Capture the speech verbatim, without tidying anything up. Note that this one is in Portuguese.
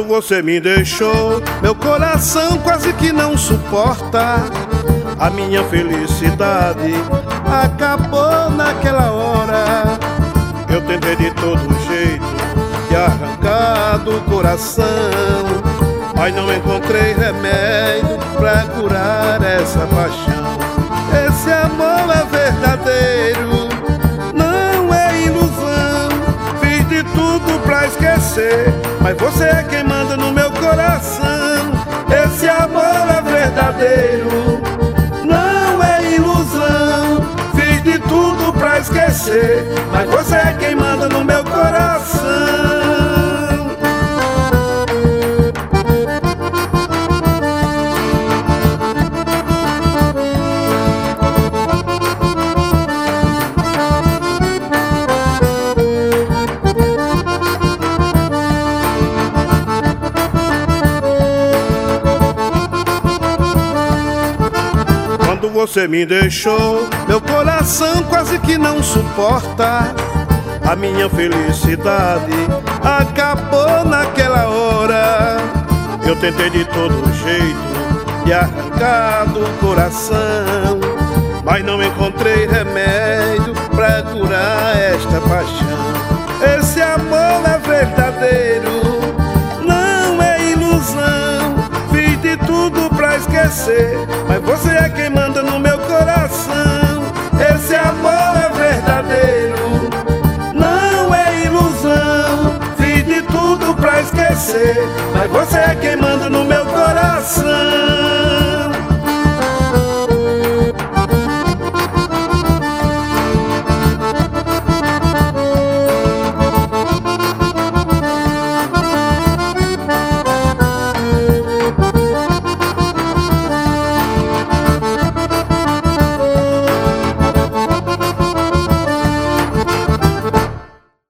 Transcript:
você me deixou, meu coração quase que não suporta. A minha felicidade acabou naquela hora. Eu tentei de todo jeito de arrancar do coração, mas não encontrei remédio pra curar essa paixão. Esse amor é verdadeiro, não é ilusão. Fiz de tudo pra esquecer, mas você é quem manda no meu coração. Esse amor é verdadeiro, não é ilusão. Fiz de tudo pra esquecer, mas você é quem manda no meu coração. Quando você me deixou, meu coração quase que não suporta. A minha felicidade acabou naquela hora. Eu tentei de todo jeito de arrancar do coração, mas não encontrei remédio pra curar esta paixão. Esse amor é verdadeiro, não é ilusão. Fiz de tudo pra esquecer, mas você é quem manda no meu coração. Esse amor é verdadeiro, não é ilusão. Fiz de tudo pra esquecer, mas você é quem manda no meu coração.